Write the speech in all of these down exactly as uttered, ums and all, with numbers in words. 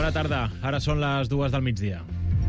Bona tarda, ara són les dues del migdia.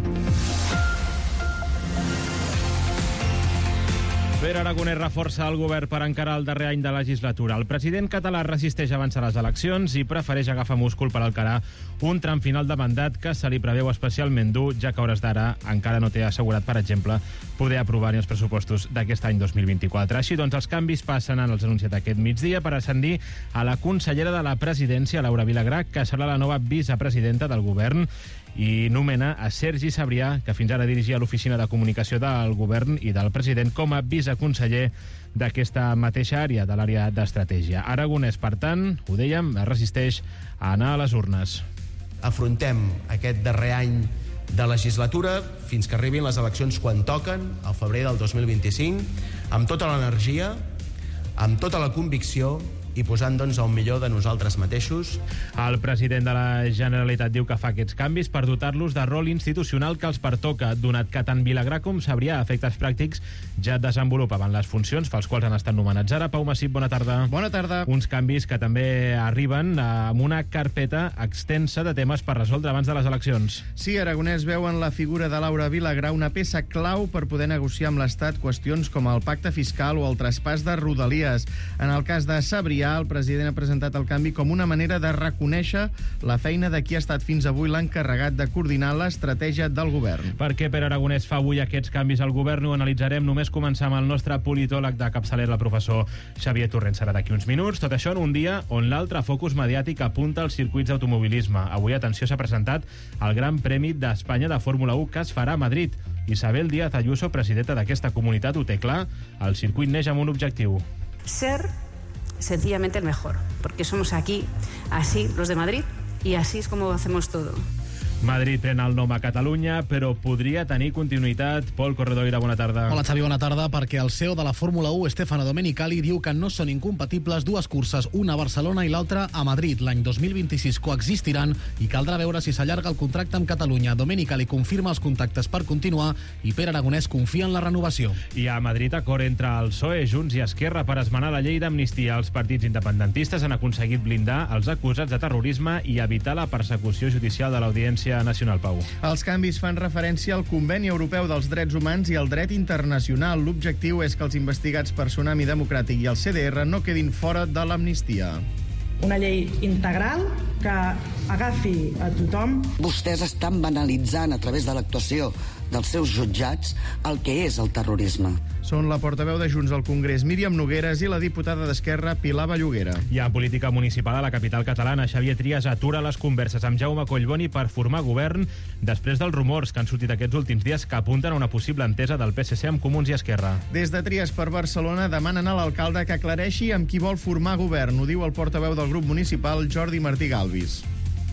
Pere Aragonès reforça el govern per encarar el darrer any de legislatura. El president català resisteix a avançar les eleccions i prefereix agafar múscul per encarar un tram final de mandat que se li preveu especialment dur, ja que a hores d'ara encara no té assegurat, per exemple, poder aprovar ni els pressupostos d'aquest any dos mil vint-i-quatre. Així doncs, els canvis passen en els anunciats aquest migdia per ascendir a la consellera de la presidència, Laura Vilagrà, que serà la nova vicepresidenta del govern, i nomena a Sergi Sabrià, que fins ara dirigia l'oficina de comunicació del govern i del president, com a viceconseller d'aquesta mateixa àrea, de l'àrea d'estratègia. Aragonès, per tant, ho dèiem, es resisteix a anar a les urnes. Afrontem aquest darrer any de legislatura fins que arribin les eleccions quan toquen, al febrer del dos mil vint-i-cinc, amb tota l'energia, amb tota la convicció i posant, doncs, el millor de nosaltres mateixos. El president de la Generalitat diu que fa aquests canvis per dotar-los de rol institucional que els pertoca, donat que tant Vilagrà com Sabrià, a efectes pràctics, ja desenvolupaven les funcions pels quals han estat nomenats. Ara, Pau Massip, bona tarda. Bona tarda. Uns canvis que també arriben amb una carpeta extensa de temes per resoldre abans de les eleccions. Sí, Aragonès veu en la figura de Laura Vilagrà una peça clau per poder negociar amb l'Estat qüestions com el pacte fiscal o el traspàs de Rodalies. En el cas de Sabrià, el president ha presentat el canvi com una manera de reconèixer la feina de qui ha estat fins avui l'encarregat de coordinar l'estratègia del govern. Per què Pere Aragonès fa avui aquests canvis al govern? Ho analitzarem. Només començar amb el nostre politòleg de capçalera, el professor Xavier Torrent. Serà d'aquí uns minuts. Tot això en un dia on l'altre focus mediàtic apunta als circuits d'automobilisme. Avui, atenció, s'ha presentat el Gran Premi d'Espanya de Fórmula u que es farà a Madrid. Isabel Díaz Ayuso, presidenta d'aquesta comunitat, ho té clar. El circuit neix amb un objectiu. Ser sencillamente el mejor, porque somos aquí, así los de Madrid, y así es como hacemos todo. Madrid pren el nom a Catalunya, però podria tenir continuïtat. Pol Corredoira, bona tarda. Hola, Xavi, bona tarda, perquè el C E O de la Fórmula u, Stefano Domenicali, diu que no són incompatibles dues curses, una a Barcelona i l'altra a Madrid. L'any dos mil vint-i-sis coexistiran i caldrà veure si s'allarga el contracte amb Catalunya. Domenicali confirma els contactes per continuar i Pere Aragonès confia en la renovació. I a Madrid, acord entre el P S O E, Junts i Esquerra per esmenar la llei d'amnistia. Els partits independentistes han aconseguit blindar els acusats de terrorisme i evitar la persecució judicial de l'Audiència Nacional, Pau. Els canvis fan referència al Conveni Europeu dels Drets Humans i al dret internacional. L'objectiu és que els investigats per Tsunami Democràtic i el C D R no quedin fora de l'amnistia. Una llei integral que agafi a tothom. Vostès estan banalitzant a través de l'actuació dels seus jutjats el que és el terrorisme. Són la portaveu de Junts al Congrés, Míriam Nogueras, i la diputada d'Esquerra, Pilar Belluguera. I en política municipal a la capital catalana, Xavier Trias atura les converses amb Jaume Collboni per formar govern després dels rumors que han sortit aquests últims dies que apunten a una possible entesa del P S C amb Comuns i Esquerra. Des de Trias per Barcelona demanen a l'alcalde que aclareixi amb qui vol formar govern. Ho diu el portaveu del grup municipal, Jordi Martí Galvis.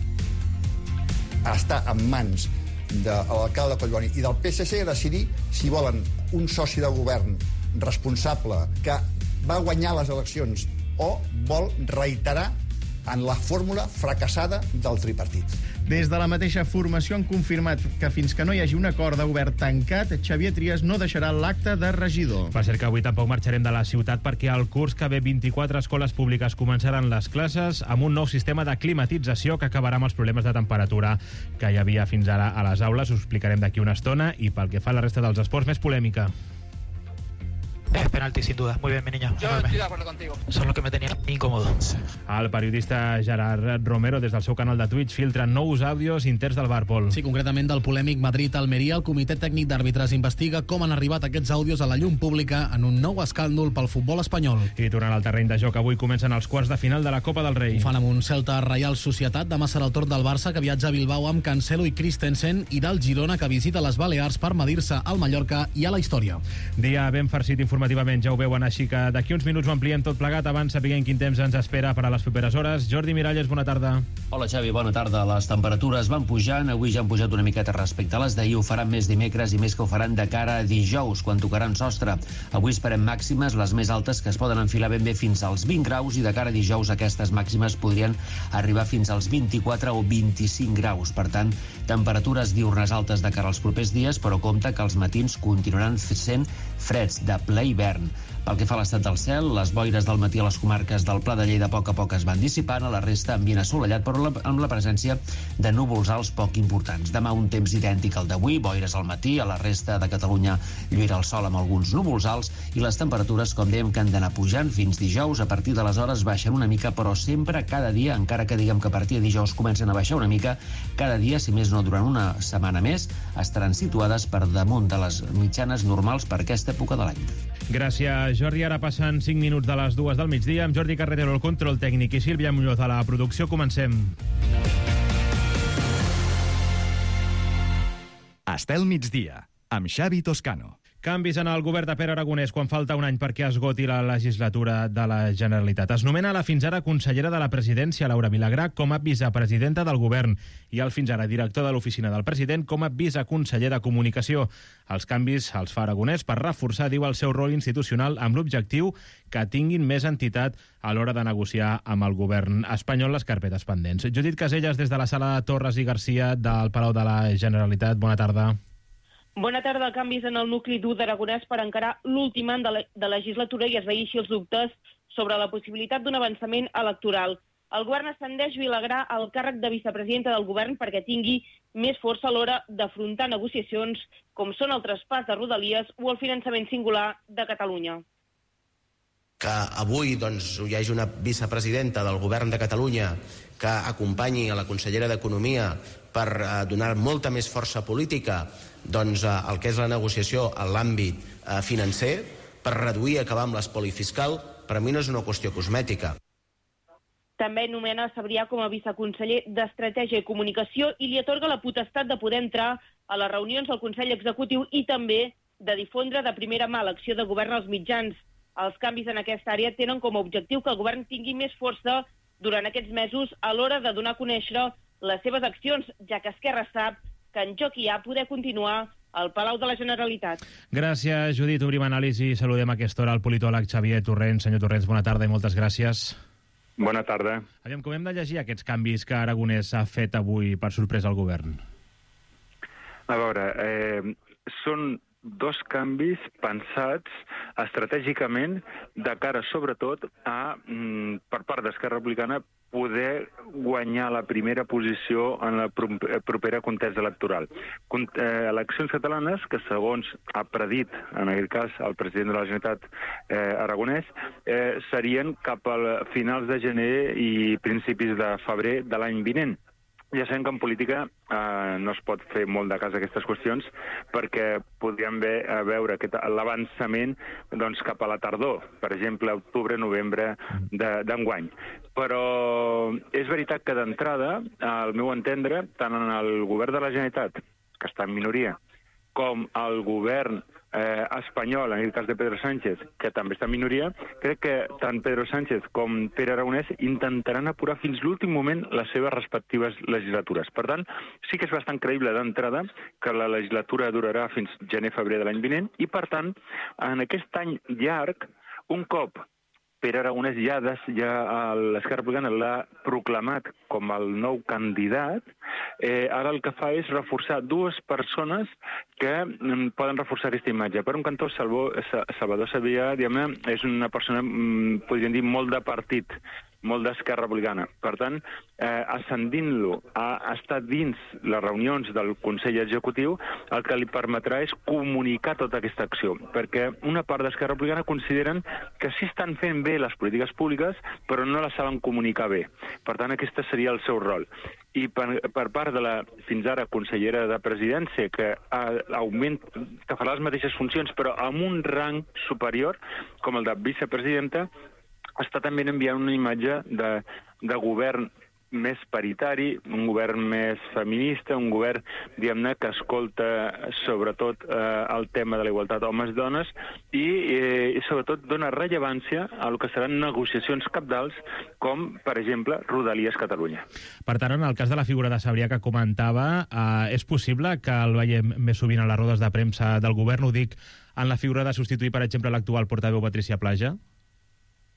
Està en mans de l'alcalde Collboni i del P S C a decidir si volen un soci de govern responsable que va guanyar les eleccions o vol reiterar en la fórmula fracassada del tripartit. Des de la mateixa formació han confirmat que fins que no hi hagi un acord de govern tancat, Xavier Trias no deixarà l'acte de regidor. Va ser que avui tampoc marxarem de la ciutat perquè al curs que ve vint-i-quatre escoles públiques començaran les classes amb un nou sistema de climatització que acabarà amb els problemes de temperatura que hi havia fins ara a les aules. Us explicarem d'aquí una estona. I pel que fa a la resta dels esports, més polèmica. Es penalti, sin duda. Muy bien, mi niño. Yo Enorme. estoy de acuerdo contigo. Eso es lo que me tenía incómodo. El periodista Gerard Romero, des del seu canal de Twitch, filtra nous àudios interns del bar, Pol. Sí, concretament del polèmic Madrid-Almeria. El Comitè Tècnic d'Àrbitres investiga com han arribat aquests àudios a la llum pública en un nou escàndol pel futbol espanyol. I tornant al terreny de joc, avui comencen els quarts de final de la Copa del Rei. Ho fan amb un Celta Reial Societat. Demà serà el torn del Barça, que viatja a Bilbao amb Cancelo i Christensen, i del Girona, que visita les Balears per medir-se al Mallorca i a la història. Dia ben farcit informativament, ja ho veuen, així que d'aquí uns minuts ho ampliem tot plegat. Abans sapiguem quin temps ens espera per a les properes hores. Jordi Miralles, bona tarda. Hola Xavi, bona tarda. Les temperatures van pujant, avui ja han pujat una miqueta respecte a les d'ahir, ho faran més dimecres i més que ho faran de cara a dijous, quan tocaran sostre. Avui esperem màximes, les més altes, que es poden enfilar ben bé fins als vint graus, i de cara a dijous aquestes màximes podrien arribar fins als vint-i-quatre o vint-i-cinc graus. Per tant, temperatures diurnes altes de cara als propers dies, però compte que els matins continuaran sent freds de ple hivern. Pel que fa a l'estat del cel, les boires del matí a les comarques del Pla de Lleida a poc a poc es van dissipant, a la resta ambient assolellat, però amb la presència de núvols alts poc importants. Demà un temps idèntic al d'avui, boires al matí, a la resta de Catalunya lluirà el sol amb alguns núvols alts i les temperatures, com dèiem, que han d'anar pujant fins dijous. A partir de les hores baixen una mica, però sempre cada dia, encara que diguem que a partir de dijous comencen a baixar una mica, cada dia, si més no durant una setmana més, estaran situades per damunt de les mitjanes normals per aquesta època de l'any. Gràcies, Jordi. Ara passen cinc minuts de les dues del migdia amb Jordi Carretero, el control tècnic, i Sílvia Muñoz a la producció. Comencem. Estel migdia, amb Xavi Toscano. Canvis en el govern de Pere Aragonès quan falta un any perquè esgoti la legislatura de la Generalitat. Es nomena la fins ara consellera de la presidència, Laura Vilagrà, com a vicepresidenta del govern i el fins ara director de l'oficina del president com a viceconseller de comunicació. Els canvis els fa Aragonès per reforçar, diu, el seu rol institucional amb l'objectiu que tinguin més entitat a l'hora de negociar amb el govern espanyol les carpetes pendents. Judit Casellas, des de la sala de Torres i Garcia del Palau de la Generalitat. Bona tarda. Bona tarda. Canvis en el nucli dur d'Aragonès per encarar l'últim any de, la, de legislatura i esvair així els dubtes sobre la possibilitat d'un avançament electoral. El govern ascendeix Vilagrà al càrrec de vicepresidenta del govern perquè tingui més força a l'hora d'afrontar negociacions com són el traspàs de Rodalies o el finançament singular de Catalunya. Que avui doncs, hi hagi una vicepresidenta del govern de Catalunya que acompanyi a la consellera d'Economia per eh, donar molta més força política doncs, eh, el que és la negociació en l'àmbit eh, financer, per reduir i acabar amb l'espoli fiscal, per a mi no és una qüestió cosmètica. També nomena Sabrià com a viceconseller d'Estratègia i Comunicació i li atorga la potestat de poder entrar a les reunions del Consell Executiu i també de difondre de primera mà l'acció de govern als mitjans. Els canvis en aquesta àrea tenen com a objectiu que el govern tingui més força durant aquests mesos a l'hora de donar a conèixer les seves accions, ja que Esquerra sap que en joc hi ha poder continuar al Palau de la Generalitat. Gràcies, Judit. Obrim anàlisi i saludem a aquesta hora el politòleg Xavier Torrents. Senyor Torrents, bona tarda i moltes gràcies. Bona tarda. Aviam, com hem de llegir aquests canvis que Aragonès ha fet avui per sorpresa al govern? A veure, eh, són dos canvis pensats estratègicament de cara, sobretot, a, per part d'Esquerra Republicana, poder guanyar la primera posició en la propera contesa electoral. Eleccions catalanes que, segons ha predit, en aquest cas, el president de la Generalitat eh, Aragonès, eh, serien cap a finals de gener i principis de febrer de l'any vinent. Ja sabem que en política eh, no es pot fer molt de cas a aquestes qüestions perquè podríem ve, a veure l'avançament doncs, cap a la tardor, per exemple, octubre, novembre d'enguany. Però és veritat que d'entrada, al meu entendre, tant en el govern de la Generalitat, que està en minoria, com el govern eh, espanyol, en el cas de Pedro Sánchez, que també està en minoria, crec que tant Pedro Sánchez com Pere Aragonès intentaran apurar fins l'últim moment les seves respectives legislatures. Per tant, sí que és bastant creïble d'entrada que la legislatura durarà fins gener-febrer de l'any vinent i, per tant, en aquest any llarg, un cop Pere Aragonès ja, ja l'Esquerra Republicana l'ha proclamat com el nou candidat, eh, ara el que fa és reforçar dues persones que mm, poden reforçar aquesta imatge. Per un cantó, Salvador Sabrià, diguem-ne, és una persona, mm, podríem dir, molt de partit, molt d'Esquerra Republicana. Per tant, eh, ascendint-lo a estar dins les reunions del Consell Executiu, el que li permetrà és comunicar tota aquesta acció, perquè una part d'Esquerra Republicana consideren que sí estan fent bé les polítiques públiques, però no les saben comunicar bé. Per tant, aquest seria el seu rol. I per, per part de la, fins ara, consellera de presidència, que, augment, que farà les mateixes funcions, però amb un rang superior, com el de vicepresidenta, està també enviant una imatge de, de govern més paritari, un govern més feminista, un govern, diguem-ne, que escolta sobretot eh, el tema de la igualtat homes-dones i, eh, i sobretot dona rellevància a el que seran negociacions cabdals com, per exemple, Rodalies Catalunya. Per tant, en el cas de la figura de Sabrià que comentava, eh, és possible que el veiem més sovint a les rodes de premsa del govern, ho dic, en la figura de substituir, per exemple, l'actual portaveu Patricia Plaja?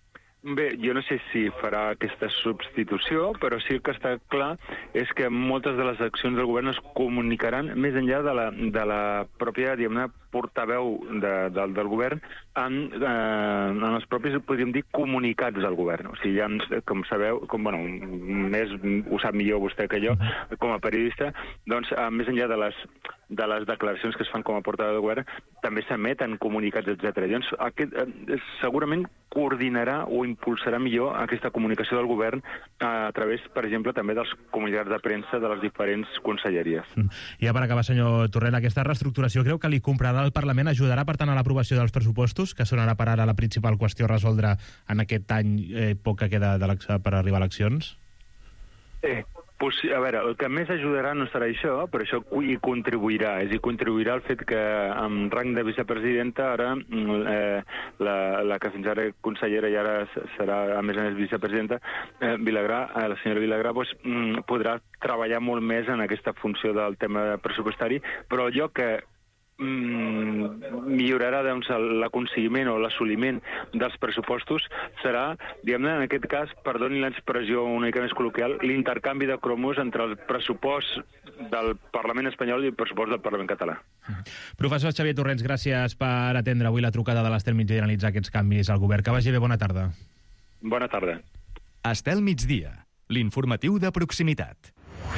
Bé, jo no sé si farà aquesta substitució, però sí que està clar és que moltes de les accions del govern es comunicaran més enllà de la, de la pròpia, diguem-ne, portaveu de, de, del govern en, eh, en els propis, podríem dir, comunicats del govern. O sigui, ja, com sabeu, com, bueno, més ho sap millor vostè que jo, com a periodista, doncs, eh, més enllà de les, de les declaracions que es fan com a portaveu del govern, també s'emeten comunicats, etcètera. Llavors, aquest, eh, segurament coordinarà o impulsarà millor aquesta comunicació del govern eh, a través, per exemple, també dels comunicats de premsa de les diferents conselleries. I ja per acabar, senyor Torrent, aquesta reestructuració creu que li comprarà el Parlament, ajudarà, per tant, a l'aprovació dels pressupostos, que sonarà per ara la principal qüestió a resoldre en aquest any eh, poc que queda per arribar a eleccions? Eh, pues, a veure, el que més ajudarà no serà això, però això hi contribuirà. És a dir, contribuirà el fet que amb rang de vicepresidenta ara eh, la, la que fins ara consellera i ara serà a més a més vicepresidenta, eh, Vilagrà, eh, la senyora Vilagrà, pues, mm, podrà treballar molt més en aquesta funció del tema pressupostari, però allò que Mm, millorarà doncs, l'aconseguiment o l'assoliment dels pressupostos serà, diguem-ne, en aquest cas, perdoni l'expressió una mica més col·loquial, l'intercanvi de cromos entre el pressupost del Parlament espanyol i el pressupost del Parlament català. Professor Xavier Torrents, gràcies per atendre avui la trucada de l'Estel Migdia i analitzar aquests canvis al govern. Que vagi bé, bona tarda. Bona tarda. Estel Migdia, l'informatiu de proximitat.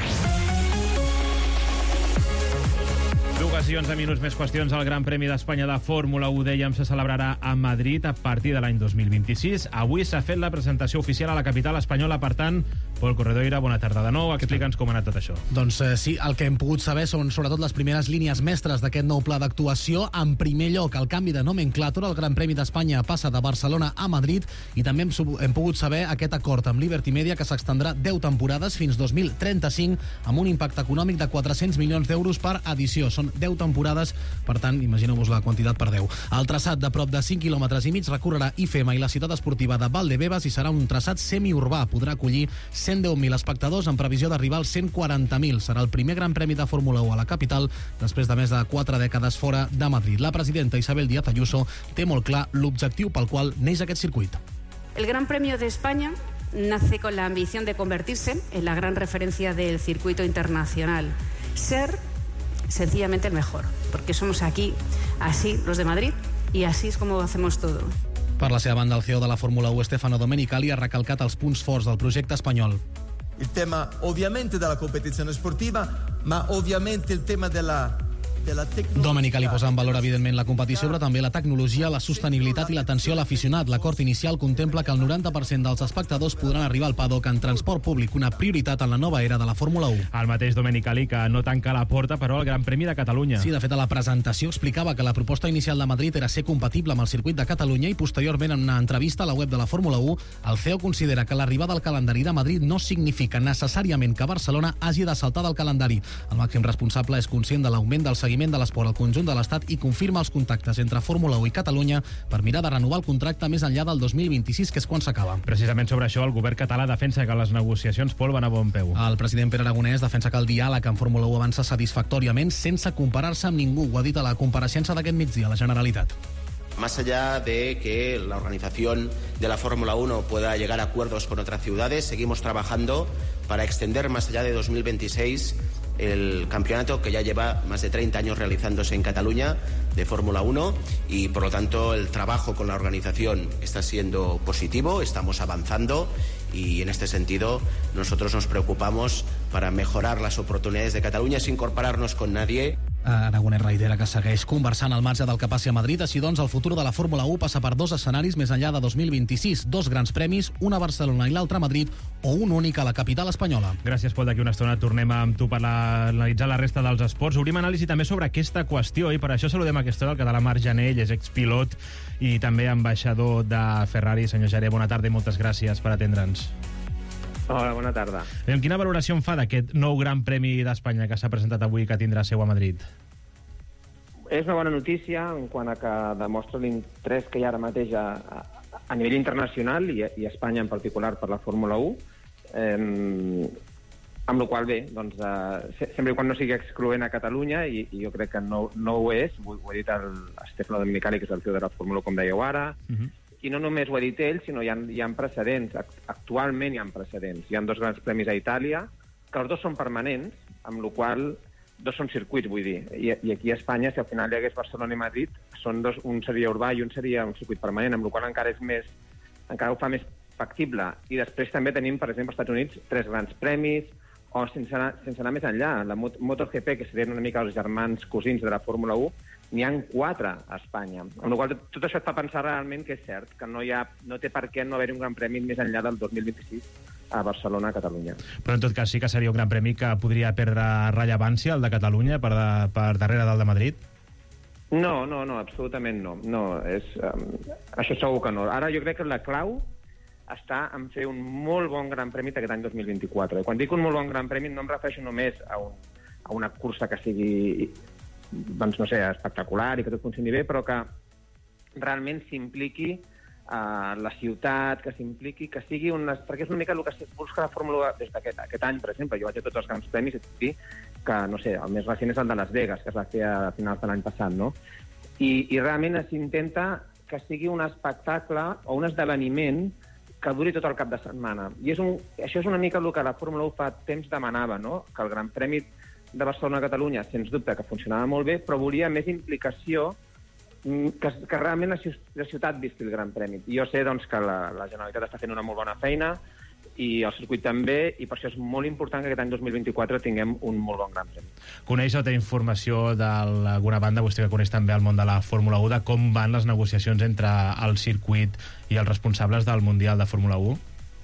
Dues i onze minuts més qüestions. El Gran Premi d'Espanya de Fórmula u, dèiem, se celebrarà a Madrid a partir de l'any dos mil vint-i-sis. Avui s'ha fet la presentació oficial a la capital espanyola. Per tant, Pol Corredoira, bona tarda de nou. Explica'ns com ha anat tot això. Doncs eh, sí, el que hem pogut saber són sobretot les primeres línies mestres d'aquest nou pla d'actuació. En primer lloc, el canvi de nomenclàtura. El Gran Premi d'Espanya passa de Barcelona a Madrid i també hem, hem pogut saber aquest acord amb Liberty Media que s'extendrà deu temporades fins dos mil trenta-cinc amb un impacte econòmic de quatre-cents milions d'euros per edició. Són deu temporades, per tant, imagineu-vos la quantitat per deu. El traçat de prop de cinc quilòmetres i mig recorrerà I F E M A i la ciutat esportiva de Valdebebas i serà un traçat semiurbà. Podrà acollir cent deu mil espectadors amb previsió d'arribar als cent quaranta mil. Serà el primer Gran Premi de Fórmula u a la capital després de més de quatre dècades fora de Madrid. La presidenta Isabel Díaz Ayuso té molt clar l'objectiu pel qual neix aquest circuit. El Gran Premio de España nace con la ambición de convertirse en la gran referencia del circuito internacional. Ser sencillamente el mejor, porque somos aquí, así, los de Madrid, y así es como hacemos todo. Per la seva banda, el C E O de la Fórmula u, Stefano Domenicali, ha recalcat els punts forts del projecte espanyol. Il tema ovviamente della competizione sportiva, ma ovviamente il tema della Domenicali posa en valor, evidentment, la competició, però també la tecnologia, la sostenibilitat i l'atenció a l'aficionat. L'acord inicial contempla que el noranta per cent dels espectadors podran arribar al paddock en transport públic, una prioritat en la nova era de la Fórmula u. El mateix Domenicali, que no tanca la porta, però, al Gran Premi de Catalunya. Sí, de fet, a la presentació explicava que la proposta inicial de Madrid era ser compatible amb el circuit de Catalunya i, posteriorment, en una entrevista a la web de la Fórmula u, el C E O considera que l'arribada al calendari de Madrid no significa necessàriament que Barcelona hagi de saltar del calendari. El màxim responsable és conscient de l'augment del seguiment de l'esport al conjunt de l'Estat i confirma els contactes entre Fórmula u i Catalunya per mirar de renovar el contracte més enllà del dos mil vint-i-sis, que és quan s'acaba. Precisament sobre això, el govern català defensa que les negociacions, Pol, van a bon peu. El president Pere Aragonès defensa que el diàleg en Fórmula u avança satisfactòriament sense comparar-se amb ningú. Ho ha dit a la compareixença d'aquest migdia a la Generalitat. Más allá de que la organización de la Fórmula uno pueda llegar a acuerdos con otras ciudades, seguimos trabajando para extender más allá de dos mil veintiséis el campeonato que ya lleva más de treinta años realizándose en Cataluña de Fórmula uno y, por lo tanto, el trabajo con la organización está siendo positivo, estamos avanzando y, en este sentido, nosotros nos preocupamos para mejorar las oportunidades de Cataluña sin compararnos con nadie. Aragonès reitera que segueix conversant al marge del que passi a Madrid. Així doncs, el futur de la Fórmula u passa per dos escenaris més enllà de dos mil vint-i-sis. Dos grans premis, un a Barcelona i l'altre a Madrid, o un únic a la capital espanyola. Gràcies, Pol. D'aquí una estona tornem amb tu per la, analitzar la resta dels esports. Obrim anàlisi també sobre aquesta qüestió i per això saludem a aquesta hora el català Marc Janell, és expilot i també ambaixador de Ferrari. Senyor Jané, bona tarda i moltes gràcies per atendre'ns. Hola, bona tarda. Bé, quina valoració en fa d'aquest nou Gran Premi d'Espanya que s'ha presentat avui i que tindrà seu a Madrid? És una bona notícia en quant a que demostra l'interès que hi ha ara mateix a, a, a nivell internacional i, i a Espanya en particular per la Fórmula u, eh, amb la qual bé, doncs, eh, sempre quan no sigui excloent a Catalunya, i, i jo crec que no, no ho és, ho, ho ha dit el Stefano Domenicali, que és el C E O de la Fórmula u, com dèieu ara, uh-huh. I no només ho ha dit ell, sinó hi ha, hi ha precedents. Actualment hi ha precedents. Hi ha dos grans premis a Itàlia, que els dos són permanents, amb la qual dos són circuits, vull dir. I, i aquí a Espanya, si al final hi hagués Barcelona i Madrid, són dos, un seria urbà i un seria un circuit permanent, amb la qual encara és més, encara ho fa més factible. I després també tenim, per exemple, als Estats Units, tres grans premis, o sense anar, sense anar més enllà, la MotoGP, que serien una mica els germans cosins de la Fórmula u, n'hi ha quatre a Espanya. Amb la qual tot això et fa pensar realment que és cert, que no, hi ha, no té per què no haver-hi un gran premi més enllà del dos mil vint-i-sis a Barcelona, a Catalunya. Però en tot cas sí que seria un gran premi que podria perdre rellevància, el de Catalunya, per, de, per darrere del de Madrid? No, no, no, absolutament no. no és, um, això segur que no. Ara jo crec que la clau està en fer un molt bon gran premi aquest any dos mil vint-i-quatre. I quan dic un molt bon gran premi no em refereixo només a, un, a una cursa que sigui, doncs no sé, espectacular i que tot funcioni bé, però que realment s'impliqui uh, la ciutat, que s'impliqui, que sigui una... Perquè és una mica el que busca la Fórmula des d'aquest aquest any, per exemple. Jo vaig a tots els grans premis i et dir que, no sé, el més recent és el de Las Vegas, que es va fer a finals de l'any passat, no? I, i realment s'intenta que sigui un espectacle o un esdeveniment que duri tot el cap de setmana. I és un, això és una mica el que la Fórmula u fa temps demanava, no? Que el Gran Premi de Barcelona-Catalunya, sens dubte, que funcionava molt bé, però volia més implicació, que, que realment la ciutat visqui el Gran Premi. I jo sé doncs, que la, la Generalitat està fent una molt bona feina, i el circuit també, i per això és molt important que aquest any dos mil vint-i-quatre tinguem un molt bon Gran Premi. Coneix o té informació d'alguna banda, vostè que coneix també el món de la Fórmula u, de com van les negociacions entre el circuit i els responsables del Mundial de Fórmula u?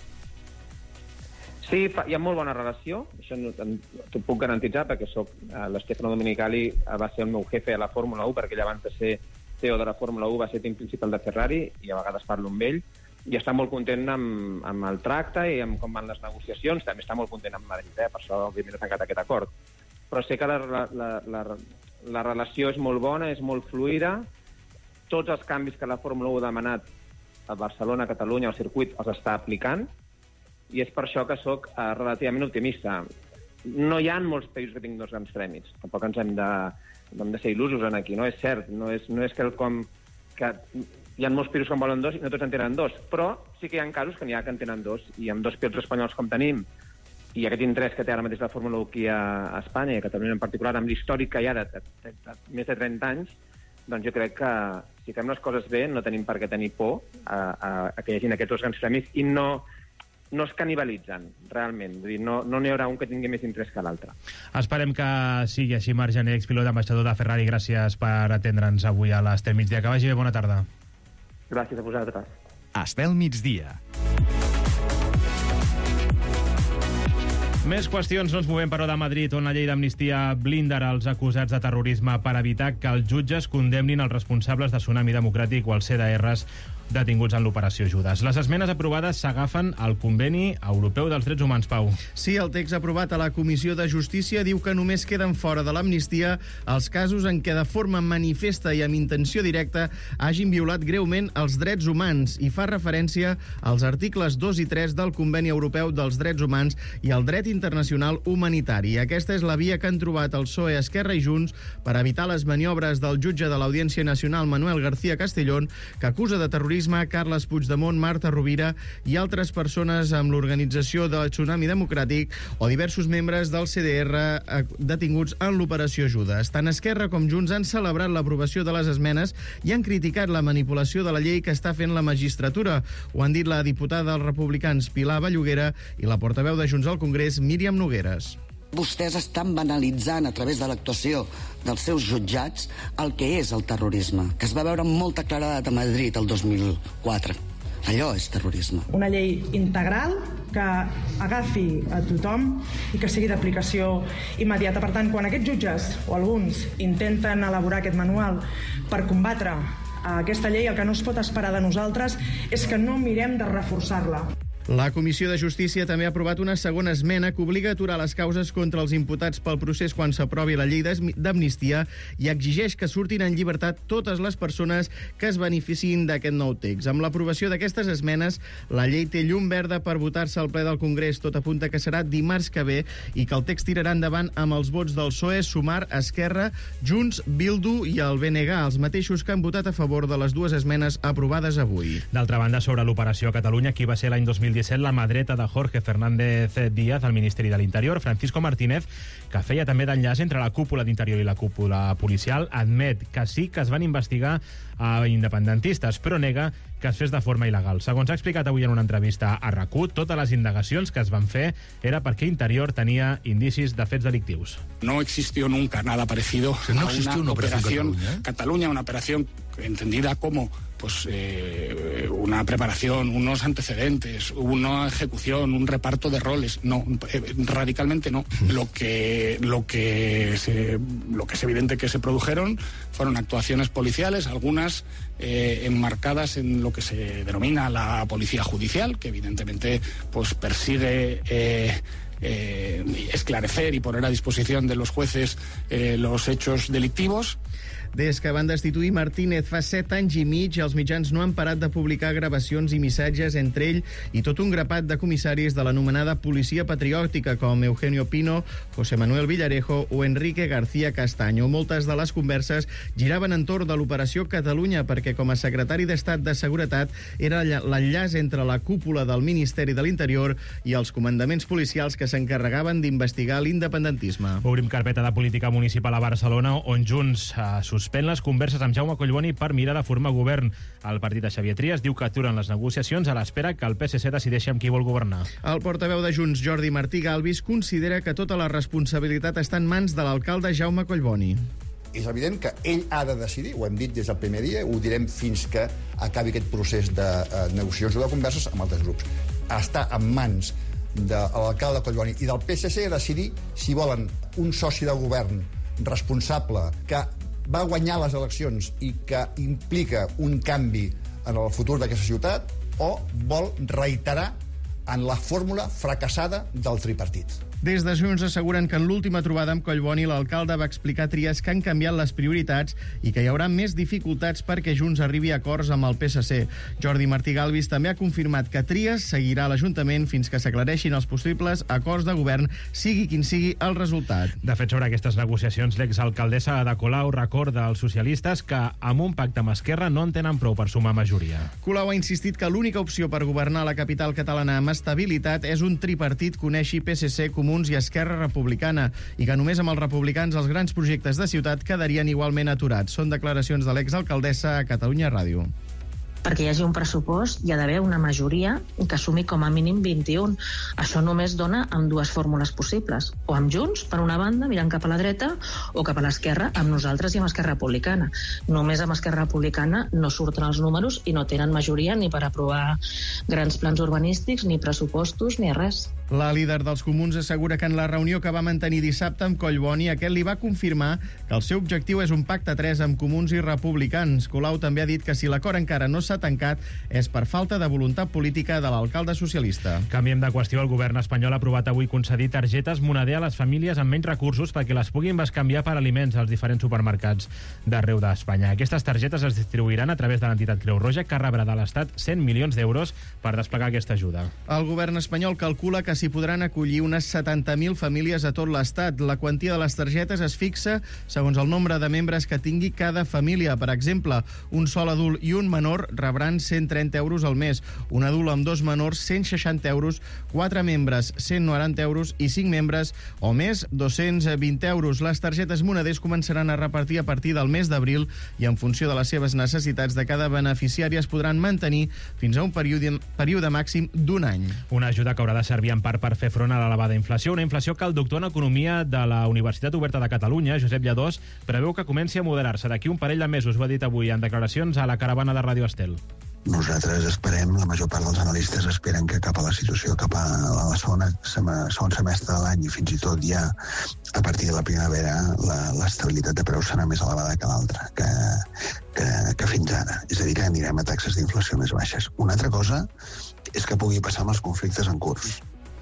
Sí, fa, hi ha molt bona relació, això t'ho puc garantitzar, perquè soc uh, l'Stefano Domenicali va ser el meu jefe a la Fórmula u, perquè ell abans de ser C E O de la Fórmula u va ser team principal de Ferrari, i a vegades parlo amb ell, i està molt content amb, amb el tracte i amb com van les negociacions. També està molt content amb Madrid, eh? Per això òbviament ha tancat aquest acord. Però sé que la, la, la, la relació és molt bona, és molt fluida. Tots els canvis que la Fórmula u ha demanat a Barcelona, a Catalunya, al circuit, els està aplicant, i és per això que sóc eh, relativament optimista. No hi ha molts països que tinguin dos grans premis. Tampoc ens hem de, hem de ser il·lusos en aquí, no? És cert, no és, no és quelcom que... Hi ha molts pilots que en volen dos i no tots en tenen dos, però sí que hi ha casos que n'hi ha que en tenen dos, i amb dos pilots espanyols com tenim, i aquest interès que té ara mateix la Fórmula u aquí a, a Espanya, i a Catalunya en particular, amb l'històric que hi ha de, de, de, de més de trenta anys, doncs jo crec que si fem les coses bé no tenim per què tenir por a, a, a que hi hagin aquests dos grans premis, i no, no es canibalitzen, realment. Vull dir, no n'hi no haurà un que tingui més interès que l'altre. Esperem que sigui així. Marc Gené, expilot ambaixador de Ferrari, gràcies per atendre'ns avui a l'Estel Migdia. Que vagi bé, bona tarda. Gràcies a vosaltres. Estel Migdia. Més qüestions, no ens movem però de Madrid, on la llei d'amnistia blindarà els acusats de terrorisme per evitar que els jutges condemnin els responsables de Tsunami Democràtic o els C D Rs detinguts en l'operació Judes. Les esmenes aprovades s'agafen al Conveni Europeu dels Drets Humans, Pau. Sí, el text aprovat a la Comissió de Justícia diu que només queden fora de l'amnistia els casos en què de forma manifesta i amb intenció directa hagin violat greument els drets humans, i fa referència als articles dos i tres del Conveni Europeu dels Drets Humans i el dret internacional humanitari. Aquesta és la via que han trobat el P S O E, Esquerra i Junts per evitar les maniobres del jutge de l'Audiència Nacional, Manuel García Castellón, que acusa de terrorisme Carles Puigdemont, Marta Rovira i altres persones amb l'organització del Tsunami Democràtic o diversos membres del C D R detinguts en l'operació Judes. Tant Esquerra com Junts han celebrat l'aprovació de les esmenes i han criticat la manipulació de la llei que està fent la magistratura. Ho han dit la diputada dels republicans Pilar Belluguera i la portaveu de Junts al Congrés, Míriam Nogueres. Vostès estan banalitzant a través de l'actuació dels seus jutjats el que és el terrorisme, que es va veure amb molta claredat a Madrid el dos mil quatre. Allò és terrorisme. Una llei integral que agafi a tothom i que sigui d'aplicació immediata. Per tant, quan aquests jutges o alguns intenten elaborar aquest manual per combatre aquesta llei, el que no es pot esperar de nosaltres és que no mirem de reforçar-la. La Comissió de Justícia també ha aprovat una segona esmena que obliga a aturar les causes contra els imputats pel procés quan s'aprovi la llei d'amnistia i exigeix que surtin en llibertat totes les persones que es beneficiïn d'aquest nou text. Amb l'aprovació d'aquestes esmenes, la llei té llum verda per votar-se al ple del Congrés. Tot apunta que serà dimarts que ve i que el text tirarà endavant amb els vots del P S O E, Sumar, Esquerra, Junts, Bildu i el B N G, els mateixos que han votat a favor de les dues esmenes aprovades avui. D'altra banda, sobre l'operació a Catalunya, qui va ser l'any dos mil disset la mà dreta de Jorge Fernández Díaz al Ministeri de l'Interior, Francisco Martínez, que feia també d'enllaç entre la cúpula d'Interior i la cúpula policial, admet que sí que es van investigar a independentistes, però nega que es fes de forma il·legal. Segons ha explicat avui en una entrevista a RAC1, totes les indagacions que es van fer era perquè Interior tenia indicis de fets delictius. No existió nunca nada parecido no a una, una operación Cataluña, ¿eh? Cataluña, una operación entendida como pues eh, una preparación, unos antecedentes, una ejecución, un reparto de roles. No, eh, radicalmente no. Lo que lo que se, lo que es evidente que se produjeron fueron actuaciones policiales, algunas eh, enmarcadas en lo que se denomina la policía judicial, que evidentemente pues persigue eh, eh, esclarecer y poner a disposición de los jueces eh, los hechos delictivos. Des que van destituir Martínez fa set anys i mig, els mitjans no han parat de publicar gravacions i missatges entre ell i tot un grapat de comissaris de l'anomenada policia patriòtica, com Eugenio Pino, José Manuel Villarejo o Enrique García Castaño. Moltes de les converses giraven entorn de l'operació Catalunya, perquè com a secretari d'Estat de Seguretat era l'enllaç entre la cúpula del Ministeri de l'Interior i els comandaments policials que s'encarregaven d'investigar l'independentisme. Obrim carpeta de política municipal a Barcelona, on Junts eh, suspèn les converses amb Jaume Collboni per mirar de formar govern. El partit de Xavier Trias diu que aturen les negociacions a l'espera que el P S C decideixi amb qui vol governar. El portaveu de Junts, Jordi Martí Galvis, considera que tota la responsabilitat està en mans de l'alcalde Jaume Collboni. És evident que ell ha de decidir, ho hem dit des del primer dia, ho direm fins que acabi aquest procés de uh, negociacions o de converses amb altres grups. Està en mans de l'alcalde Collboni i del P S C decidir si volen un soci de govern responsable que va guanyar les eleccions i que implica un canvi en el futur d'aquesta ciutat, o vol reiterar en la fórmula fracassada del tripartit. Des de Junts asseguren que en l'última trobada amb Collboni l'alcalde va explicar a Trias que han canviat les prioritats i que hi haurà més dificultats perquè Junts arribi a acords amb el P S C. Jordi Martí Galvis també ha confirmat que Trias seguirà a l'Ajuntament fins que s'aclareixin els possibles acords de govern, sigui quin sigui el resultat. De fet, sobre aquestes negociacions, l'exalcaldessa Ada Colau recorda als socialistes que amb un pacte amb Esquerra no en tenen prou per sumar majoria. Colau ha insistit que l'única opció per governar la capital catalana amb estabilitat és un tripartit que uneixi P S C, Comuns i Esquerra Republicana, i que només amb els republicans els grans projectes de ciutat quedarien igualment aturats. Són declaracions de l'exalcaldessa a Catalunya Ràdio. Perquè hi hagi un pressupost hi ha d'haver una majoria que assumi com a mínim vint-i-un. Això només dona amb dues fórmules possibles. O amb Junts, per una banda, mirant cap a la dreta, o cap a l'esquerra, amb nosaltres i amb Esquerra Republicana. Només amb Esquerra Republicana no surten els números i no tenen majoria ni per aprovar grans plans urbanístics, ni pressupostos, ni res. La líder dels Comuns assegura que en la reunió que va mantenir dissabte amb Collboni, aquest li va confirmar que el seu objectiu és un pacte a tres amb Comuns i Republicans. Colau també ha dit que si l'acord encara no s'ha tancat és per falta de voluntat política de l'alcalde socialista. Canviem de qüestió. El govern espanyol ha aprovat avui concedir targetes moneder a les famílies amb menys recursos perquè les puguin bescanviar per aliments als diferents supermercats d'arreu d'Espanya. Aquestes targetes es distribuiran a través de l'entitat Creu Roja, que rebrà de l'Estat cent milions d'euros per desplegar aquesta ajuda. El govern espanyol calcula que s'hi podran acollir unes setanta mil famílies a tot l'Estat. La quantia de les targetes es fixa segons el nombre de membres que tingui cada família. Per exemple, un sol adult i un menor rebran cent trenta euros al mes, un adult amb dos menors cent seixanta euros, quatre membres cent noranta euros i cinc membres o més dos-cents vint euros. Les targetes moneders començaran a repartir a partir del mes d'abril i en funció de les seves necessitats de cada beneficiari es podran mantenir fins a un període, període màxim d'un any. Una ajuda que haurà de servir en part per fer front a l'elevada inflació, una inflació que el doctor en Economia de la Universitat Oberta de Catalunya, Josep Lladós, preveu que comenci a moderar-se d'aquí un parell de mesos. Ho ha dit avui en declaracions a la caravana de Ràdio Estel. Nosaltres esperem, la major part dels analistes esperen que cap a la situació, cap a la segona, segon semestre de l'any i fins i tot ja a partir de la primavera l'estabilitat de preus serà més elevada que l'altra, que, que, que fins ara. És a dir, que anirem a taxes d'inflació més baixes. Una altra cosa és que pugui passar amb els conflictes en curs.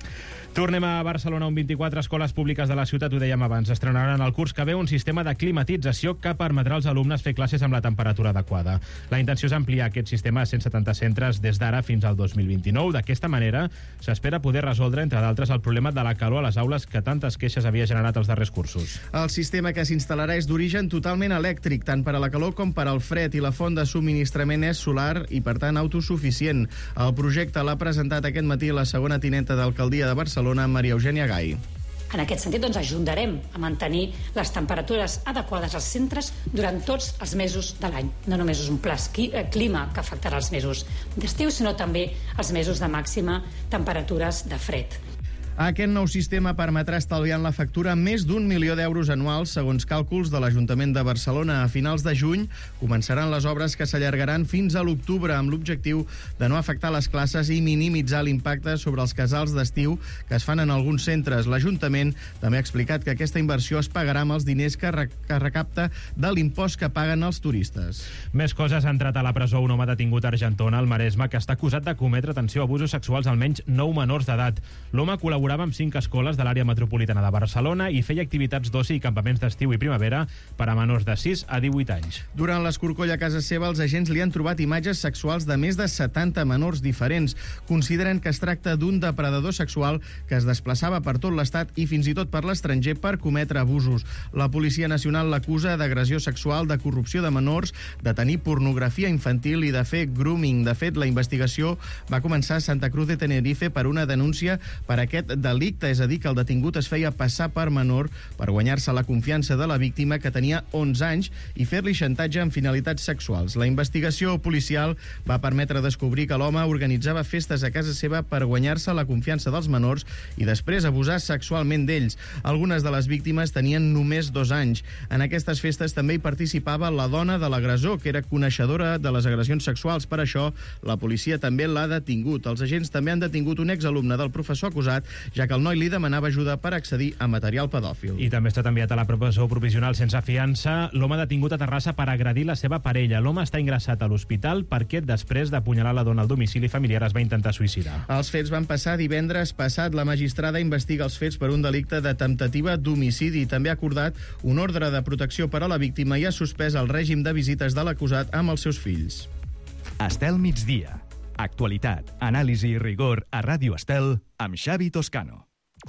Tornem a Barcelona, on vint-i-quatre escoles públiques de la ciutat, ho dèiem abans, estrenaran el curs que ve un sistema de climatització que permetrà als alumnes fer classes amb la temperatura adequada. La intenció és ampliar aquest sistema a cent setanta centres des d'ara fins al dos mil vint-i-nou. D'aquesta manera, s'espera poder resoldre, entre d'altres, el problema de la calor a les aules que tantes queixes havia generat els darrers cursos. El sistema que s'instal·larà és d'origen totalment elèctric, tant per a la calor com per al fred, i la font de subministrament és solar i, per tant, autosuficient. El projecte l'ha presentat aquest matí la segona tinenta d'alcaldia de Barcelona, Maria Eugènia Gai. En aquest sentit, doncs, ajudarem a mantenir les temperatures adequades als centres durant tots els mesos de l'any. No només és un pla clima que afectarà els mesos d'estiu, sinó també els mesos de màxima temperatures de fred. Aquest nou sistema permetrà estalviar en la factura més d'un milió d'euros anuals, segons càlculs de l'Ajuntament de Barcelona. A finals de juny començaran les obres que s'allargaran fins a l'octubre, amb l'objectiu de no afectar les classes i minimitzar l'impacte sobre els casals d'estiu que es fan en alguns centres. L'Ajuntament també ha explicat que aquesta inversió es pagarà amb els diners que, re que recapta de l'impost que paguen els turistes. Més coses. Ha entrat a la presó un home detingut a Argentona, al Maresme, que està acusat de cometre, atenció, abusos sexuals a almenys nou menors d'edat. L'home col·laborava amb cinc escoles de l'àrea metropolitana de Barcelona i feia activitats d'oci i campaments d'estiu i primavera per a menors de sis a divuit anys. Durant l'escorcoll a casa seva, els agents li han trobat imatges sexuals de més de setanta menors diferents. Consideren que es tracta d'un depredador sexual que es desplaçava per tot l'estat i fins i tot per l'estranger per cometre abusos. La Policia Nacional l'acusa d'agressió sexual, de corrupció de menors, de tenir pornografia infantil i de fer grooming. De fet, la investigació va començar a Santa Cruz de Tenerife per una denúncia per aquest delicte, és a dir, que el detingut es feia passar per menor per guanyar-se la confiança de la víctima, que tenia onze anys, i fer-li xantatge amb finalitats sexuals. La investigació policial va permetre descobrir que l'home organitzava festes a casa seva per guanyar-se la confiança dels menors i després abusar sexualment d'ells. Algunes de les víctimes tenien només dos anys. En aquestes festes també hi participava la dona de l'agressor, que era coneixedora de les agressions sexuals. Per això, la policia també l'ha detingut. Els agents també han detingut un exalumne del professor acusat, ja que el noi li demanava ajuda per accedir a material pedòfil. I també ha estat enviat a la presó provisional sense fiança l'home detingut a Terrassa per agredir la seva parella. L'home està ingressat a l'hospital perquè després d'apunyalar la dona al domicili familiar es va intentar suïcidar. Els fets van passar divendres passat. La magistrada investiga els fets per un delicte de temptativa d'homicidi. També ha acordat un ordre de protecció per a la víctima i ha suspès el règim de visites de l'acusat amb els seus fills. Estel migdia. Actualitat, anàlisi i rigor a Ràdio Estel amb Xavi Toscano.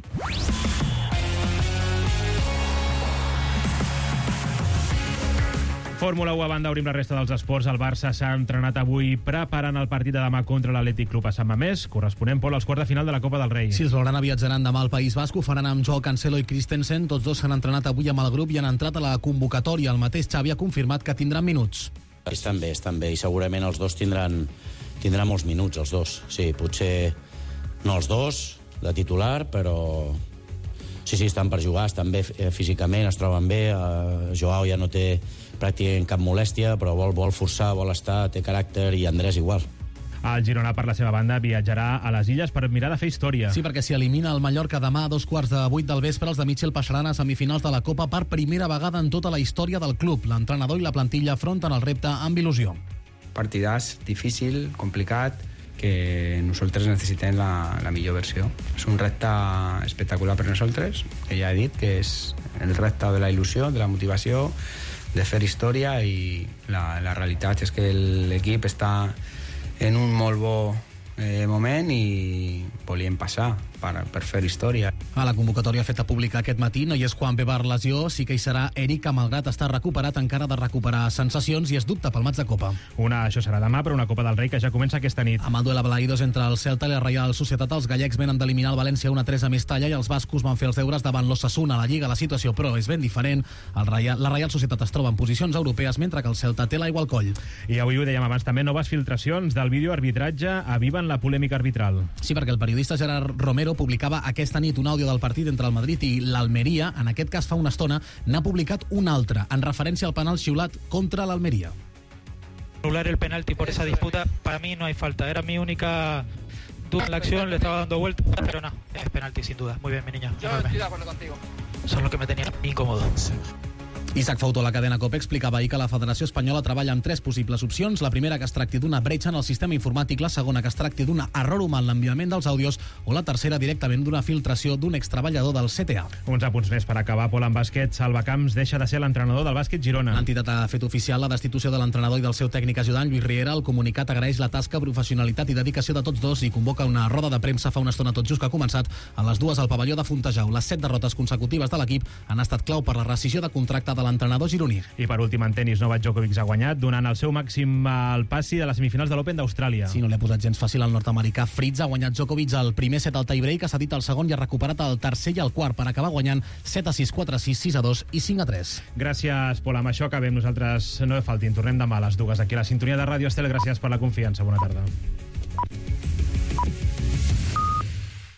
Fórmula u a banda, obrim la resta dels esports. El Barça s'ha entrenat avui preparant el partit de demà contra l'Atlètic Club a Sant Mamés, corresponent, Pol, als quarts de final de la Copa del Rei. Si els blaugrana viatjaran demà al País Basc, ho faran amb Joao Cancelo i Christensen. Tots dos s'han entrenat avui amb el grup i han entrat a la convocatòria. El mateix Xavi ha confirmat que tindran minuts. Estan bé, estan bé, i segurament els dos tindran, tindran molts minuts, els dos. Sí, potser no els dos, de titular, però sí, sí, estan per jugar, estan bé físicament, es troben bé. Uh, Joao ja no té pràcticament cap molèstia, però vol, vol forçar, vol estar, té caràcter, i Andrés igual. El Girona, per la seva banda, viatjarà a les Illes per mirar de fer història. Sí, perquè si elimina el Mallorca demà a dos quarts de vuit del vespre, els de Mitchell passaran a semifinals de la Copa per primera vegada en tota la història del club. L'entrenador i la plantilla afronten el repte amb il·lusió. Partidàs difícil, complicat, que nosaltres necessitem la, la millor versió. És un repte espectacular per nosaltres, que ja he dit que és el repte de la il·lusió, de la motivació, de fer història, i la, la realitat és que l'equip està en un molt bo eh, moment i volíem passar per, per fer història. A la convocatòria feta pública aquest matí no hi és Juan Pebar lesió, sí que hi serà Eric, que malgrat estar recuperat encara ha de recuperar sensacions i es dubta pel maig de Copa. Una, això serà demà, però una Copa del Rei que ja comença aquesta nit. Amb el duel a Balaïdos entre el Celta i la Reial Societat, els gallecs venen d'eliminar el València una tres a Mestalla i els bascos van fer els deures davant l'Osasuna. A la Lliga la situació, però, és ben diferent. El Reial, la Reial Societat es troba en posicions europees, mentre que el Celta té l'aigua al coll. I avui ho dèiem abans també, noves filtracions del videoarbitratge aviven la polèmica arbitral. Sí, perquè el periodista Gerard Romero publicava aquesta nit un àudio del partit entre el Madrid i l'Almeria. En aquest cas, fa una estona, n'ha publicat un altre, en referència al penal xiulat contra l'Almeria. Anular el penalti por esa disputa, para mí no hay falta. Era mi única duda en la acción, le estaba dando vuelta, pero no, es penalti sin duda. Muy bien, mi niño. Yo estoy de acuerdo contigo. Son los que me tenían incómodo. Isaac Fauto, a la cadena COPE, explicava ahir que la Federació Espanyola treballa amb tres possibles opcions. La primera, que es tracti d'una bretxa en el sistema informàtic, la segona, que es tracti d'un error humà en l'enviament dels àudios, o la tercera, directament d'una filtració d'un extreballador del C T A. Uns apunts més per acabar. Pol, en bàsquet, Salva Camps deixa de ser l'entrenador del bàsquet Girona. L'entitat ha fet oficial la destitució de l'entrenador i del seu tècnic ajudant, Lluís Riera. El comunicat agraeix la tasca, professionalitat i dedicació de tots dos i convoca una roda de premsa fa una estona tot just que ha començat a les dues al pavelló de Fontejau. Les set derrotes consecutives de l'equip han estat clau per la rescissió de contracte de l'entrenador gironí. I per últim, en tenis, Novak Djokovic ha guanyat, donant el seu màxim al passi de les semifinals de l'Open d'Austràlia. Sí, no li ha posat gens fàcil al nord-americà Fritz. Ha guanyat Djokovic el primer set al tie-break, ha cedit el segon i ha recuperat el tercer i el quart per acabar guanyant set a sis, quatre a sis, sis a dos i cinc a tres. Gràcies, Pol. Amb això acabem. Nosaltres no faltin. Tornem demà a les dues aquí a la sintonia de Ràdio Estel. Gràcies per la confiança. Bona tarda.